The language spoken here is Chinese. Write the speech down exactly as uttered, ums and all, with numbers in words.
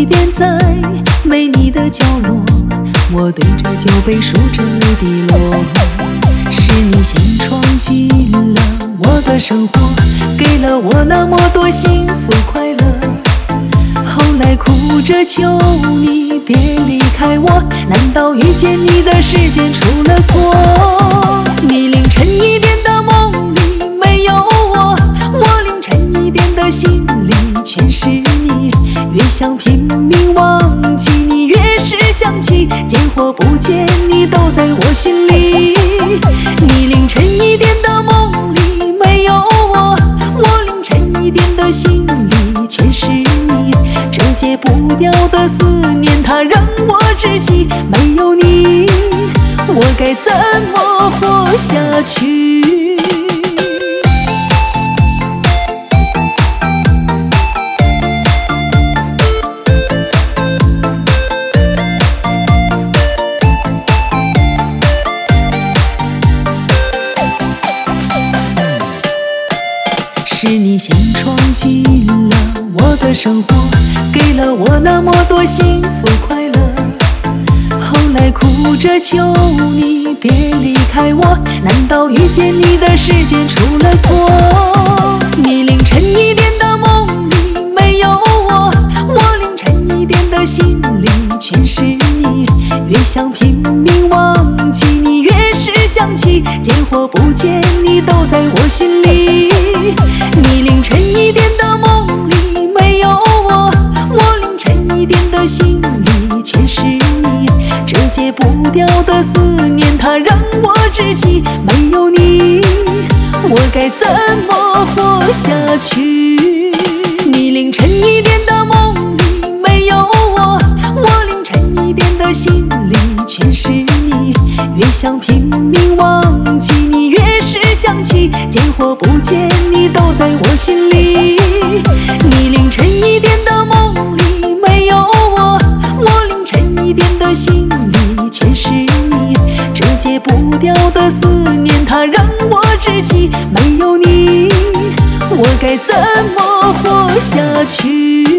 你点在没你的角落，我对着酒杯数着泪滴落。是你先闯进了我的生活，给了我那么多幸福快乐。后来哭着求你别离开我，难道遇见你的时间出了错？你凌晨一点的梦里没有我，我凌晨一点的心里全是你。越想拼命忘记你，越是想起，见或不见你都在我心里。你凌晨一点的梦里没有我，我凌晨一点的心里全是你。这戒不掉的思念，它让我窒息。没有你，我该怎么活下去？是你先闯进了我的生活，给了我那么多幸福快乐。后来哭着求你别离开我，难道遇见你的时间出了错？你凌晨一点的梦里没有我，我凌晨一点的心里全是你。越想拼命忘记你，越是想起，见或不见你都在我心里。你凌晨一点的梦里没有我，我凌晨一点的心里全是你。这戒不掉的思念，它让我窒息。没有你，我该怎么活下去？你凌晨一点的梦里没有我，我凌晨一点的心里全是你。越想拼命忘记你，越是想起，见或不见你都在我心里。你凌晨一点的梦里没有我，我凌晨一点的心里全是你。这戒不掉的思念，它让我窒息。没有你，我该怎么活下去？